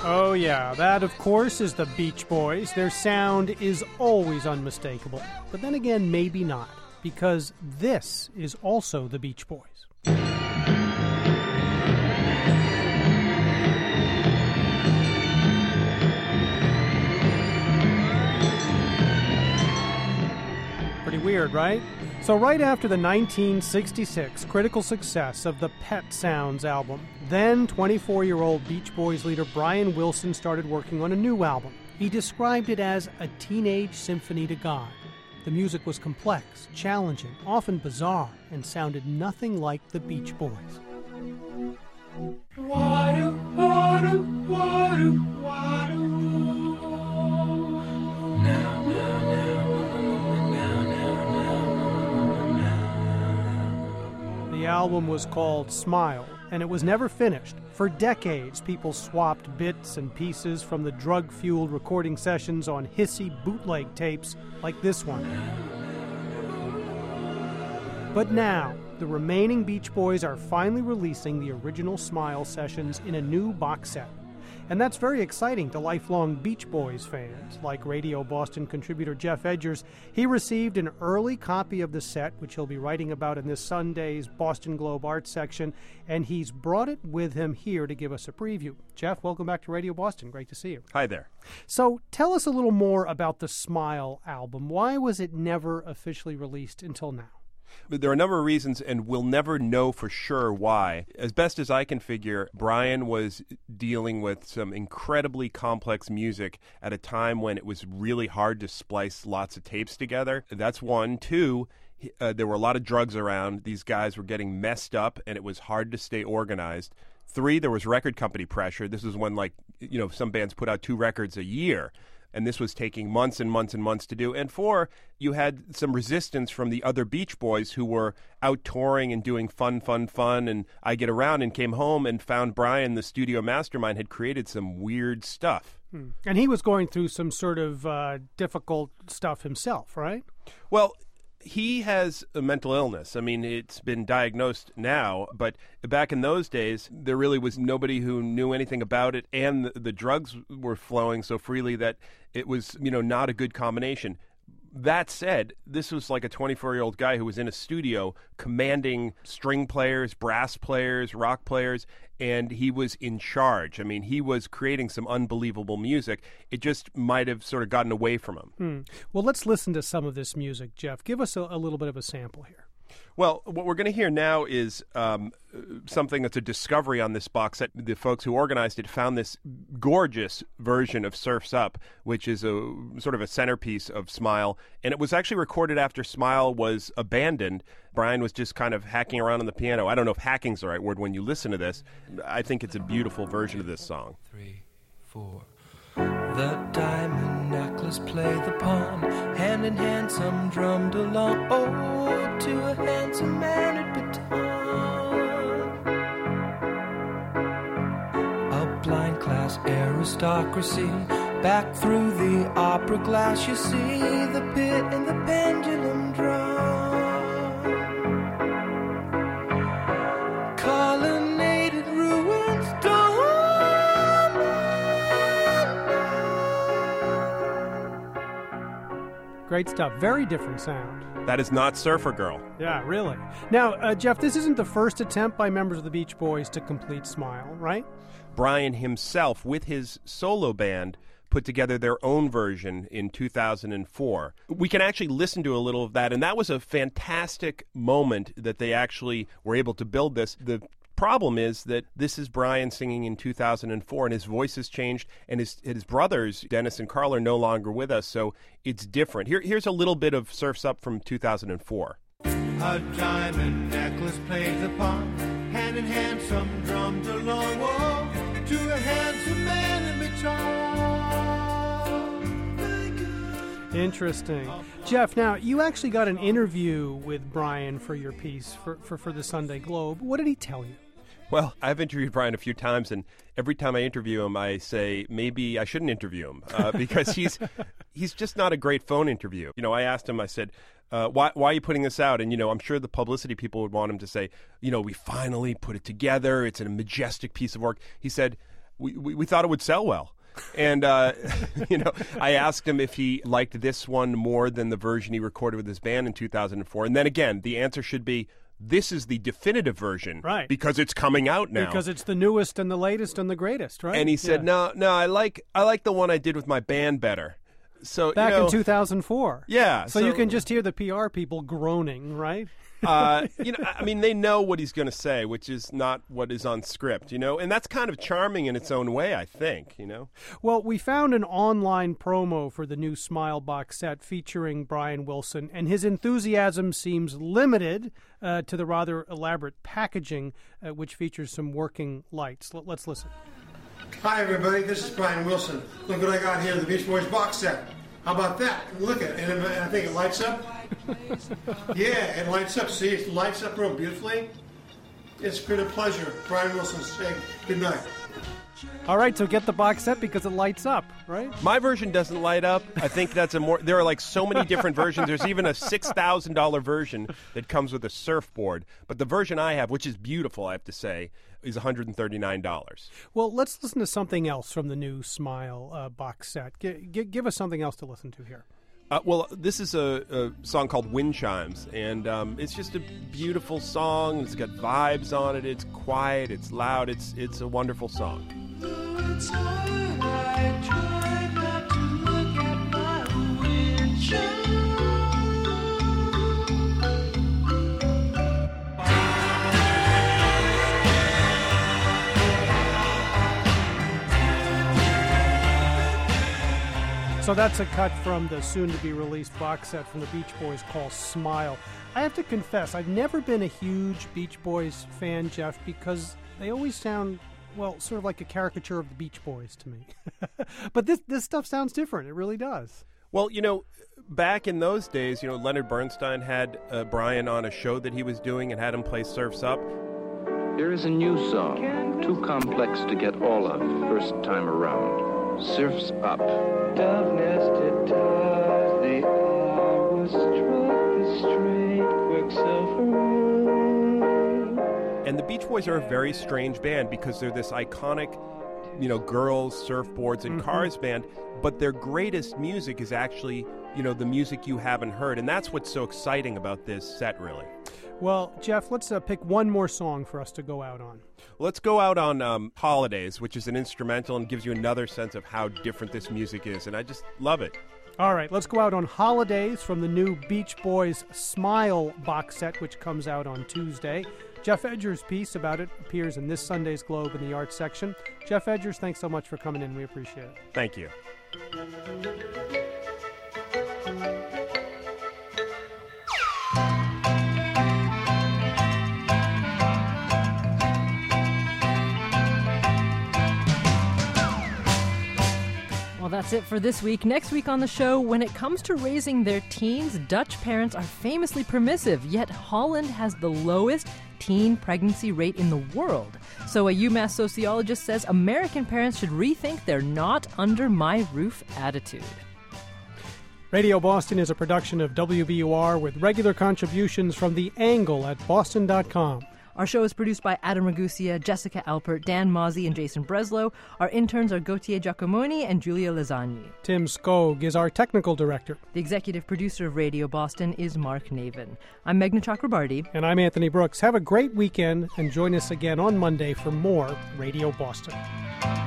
Oh yeah, that of course is the Beach Boys. Their sound is always unmistakable. But then again, maybe not, because this is also the Beach Boys. Pretty weird, right? So right after the 1966 critical success of the Pet Sounds album, then 24-year-old Beach Boys leader Brian Wilson started working on a new album. He described it as a teenage symphony to God. The music was complex, challenging, often bizarre, and sounded nothing like the Beach Boys. Water, water, water, water. Now, now, now. The album was called Smile, and it was never finished. For decades, people swapped bits and pieces from the drug-fueled recording sessions on hissy bootleg tapes like this one. But now, the remaining Beach Boys are finally releasing the original Smile sessions in a new box set. And that's very exciting to lifelong Beach Boys fans. Like Radio Boston contributor Jeff Edgers, he received an early copy of the set, which he'll be writing about in this Sunday's Boston Globe Art section, and he's brought it with him here to give us a preview. Jeff, welcome back to Radio Boston. Great to see you. Hi there. So tell us a little more about the Smile album. Why was it never officially released until now? There are a number of reasons, and we'll never know for sure why. As best as I can figure, Brian was dealing with some incredibly complex music at a time when it was really hard to splice lots of tapes together. That's one. Two, there were a lot of drugs around. These guys were getting messed up, and it was hard to stay organized. Three, there was record company pressure. This is when, some bands put out 2 records a year. And this was taking months and months and months to do. And 4, you had some resistance from the other Beach Boys who were out touring and doing fun. And I get around and came home and found Brian, the studio mastermind, had created some weird stuff. And he was going through some sort of difficult stuff himself, right? Well, he has a mental illness. I mean, it's been diagnosed now, but back in those days, there really was nobody who knew anything about it, and the drugs were flowing so freely that it was, not a good combination. That said, this was like a 24-year-old guy who was in a studio commanding string players, brass players, rock players, and he was in charge. I mean, he was creating some unbelievable music. It just might have sort of gotten away from him. Well, let's listen to some of this music, Jeff. Give us a little bit of a sample here. Well, what we're going to hear now is something that's a discovery on this box set. The folks who organized it found this gorgeous version of Surf's Up, which is a sort of a centerpiece of Smile. And it was actually recorded after Smile was abandoned. Brian was just kind of hacking around on the piano. I don't know if hacking's the right word when you listen to this. I think it's a beautiful version of this song. 3, 4. The diamond necklace play the pawn, hand in hand some drummed along. Oh, to a handsome man at baton. A blind class aristocracy, back through the opera glass you see the pit and the pendulum drum. Colonnaded ruins dawn. Great stuff. Very different sound. That is not Surfer Girl. Yeah, really. Now, Jeff, this isn't the first attempt by members of the Beach Boys to complete Smile, right? Brian himself, with his solo band, put together their own version in 2004. We can actually listen to a little of that, and that was a fantastic moment that they actually were able to build this. The problem is that this is Brian singing in 2004, and his voice has changed, and his brothers, Dennis and Carl, are no longer with us, so it's different. Here's a little bit of Surf's Up from 2004. A diamond necklace plays upon, hand in hand some drummed along, whoa, to a handsome man in baton. Interesting. Jeff, now, you actually got an interview with Brian for your piece for the Sunday Globe. What did he tell you? Well, I've interviewed Brian a few times, and every time I interview him, I say maybe I shouldn't interview him because he's just not a great phone interview. I asked him, I said, why are you putting this out? And, I'm sure the publicity people would want him to say, we finally put it together. It's a majestic piece of work. He said, we thought it would sell well. And, I asked him if he liked this one more than the version he recorded with his band in 2004. And then again, the answer should be, this is the definitive version. Right. Because it's coming out now. Because it's the newest and the latest and the greatest, right? And he said, no, I like the one I did with my band better. So back in 2004. Yeah. So you can just hear the PR people groaning, right? They know what he's going to say, which is not what is on script, and that's kind of charming in its own way, I think, Well, we found an online promo for the new Smile box set featuring Brian Wilson, and his enthusiasm seems limited to the rather elaborate packaging, which features some working lights. Let's listen. Hi, everybody. This is Brian Wilson. Look what I got here, the Beach Boys box set. How about that? Look at it. And I think it lights up. Yeah, it lights up. See, it lights up real beautifully. It's been a pleasure. Brian Wilson saying good night. All right, so get the box set because it lights up, right? My version doesn't light up. I think that's there are like so many different versions. There's even a $6,000 version that comes with a surfboard. But the version I have, which is beautiful, I have to say, is $139. Well, let's listen to something else from the new Smile box set. Give us something else to listen to here. This is a song called Wind Chimes, and it's just a beautiful song. It's got vibes on it. It's quiet. It's loud. It's a wonderful song. It's hard, I try not to look at my wind chime. So that's a cut from the soon-to-be-released box set from the Beach Boys called Smile. I have to confess, I've never been a huge Beach Boys fan, Jeff, because they always sound, well, sort of like a caricature of the Beach Boys to me. But this stuff sounds different. It really does. Well, back in those days, Leonard Bernstein had Brian on a show that he was doing and had him play Surf's Up. Here is a new song, too complex to get all of first time around. Surf's Up. Dove-nested ties, the eye was struck, the straight quicksilver. And the Beach Boys are a very strange band because they're this iconic, girls, surfboards, and cars band, but their greatest music is actually, the music you haven't heard, and that's what's so exciting about this set, really. Well, Jeff, let's pick one more song for us to go out on. Let's go out on Holidays, which is an instrumental and gives you another sense of how different this music is, and I just love it. All right, let's go out on Holidays from the new Beach Boys Smile box set, which comes out on Tuesday. Jeff Edger's piece about it appears in this Sunday's Globe in the arts section. Jeff Edgers, thanks so much for coming in. We appreciate it. Thank you. Well, that's it for this week. Next week on the show, when it comes to raising their teens, Dutch parents are famously permissive, yet Holland has the lowest teen pregnancy rate in the world. So a UMass sociologist says American parents should rethink their not under my roof attitude. Radio Boston is a production of WBUR with regular contributions from The Angle at boston.com. Our show is produced by Adam Ragusia, Jessica Alpert, Dan Mozzie, and Jason Breslow. Our interns are Gautier Giacomoni and Julia Lasagne. Tim Skog is our technical director. The executive producer of Radio Boston is Mark Navin. I'm Meghna Chakrabarty. And I'm Anthony Brooks. Have a great weekend and join us again on Monday for more Radio Boston.